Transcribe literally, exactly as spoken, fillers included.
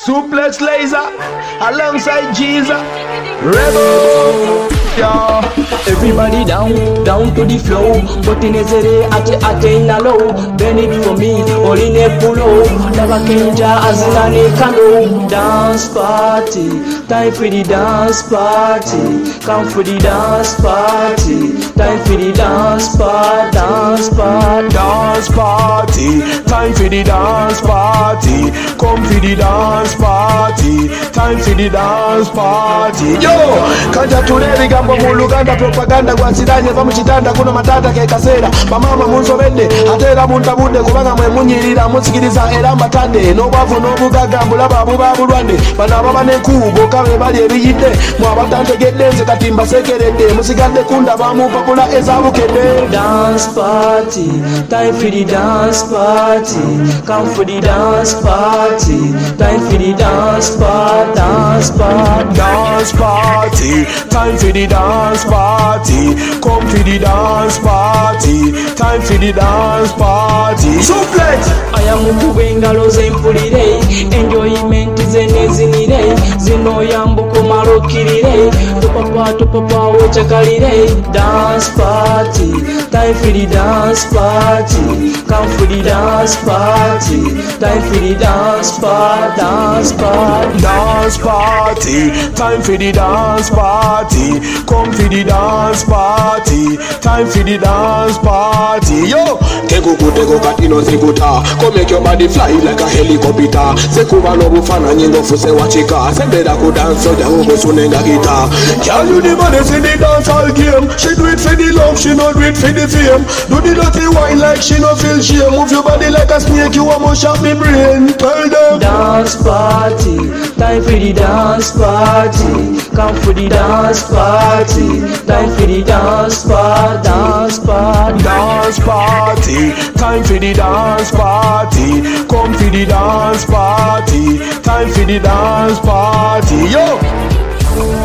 Suplex Laser alongside Jesus. Rebel. Yeah. Everybody down, down to the flow. Botinezere ate ate na low. Bend it for me, all in a pulo. Never kenja azina ne kano. Dance party, time for the dance party. Come for the dance party, time for the dance party, dance party, dance party. Time for the dance party. Come for the dance party, time for the dance party. Yo, kanja tuneri gambo muluganda propaganda kwa sidanye pa muchitanda kuno matata ke kasera pamama munsobedde atera muntabudde kubanga mwe munyirira musikiriza era mbatande no bavu no bugaga mbulaba bubabulwande bana baba ne kubo kabe bali ebiyidde mu abatantegedde nze katimba sekeredde musigadde kunda bamu papula ezabukedde. Dance party, time for the dance party. Come for the dance party, time for the dance party, dance party, dance party. Time for the dance party. Come for the dance party. Time for the dance party. Suplex. Aya mukube engalo zempulire, enjoyment zenezinire, zino yambuko marokirire, topapa topapa ochakalire. Dance party, time for the dance party. Come for the dance party, time for the dance party, dance party, dance party. Time for the dance party. Come for the dance party. Time for the dance party. Yo, Kego kutego katino zikuta. Come make your body fly like a helicopter. Sekuba no bufana nyingo fuse wachika. Sembeda ku dance so jahugo sunenga guitar. Can you the baddest in the dancehall game? She do it for the love, she not do it for the fame. Do the dirty wine like she no feel shame. Move your body like a snake, you almost shot me brain. Tell them. Dance party, time for the dance party. Come for the dance party, time for the dance party, dance party, dance party. Time for the dance party. Come for the dance party. Time for the dance party. Yo.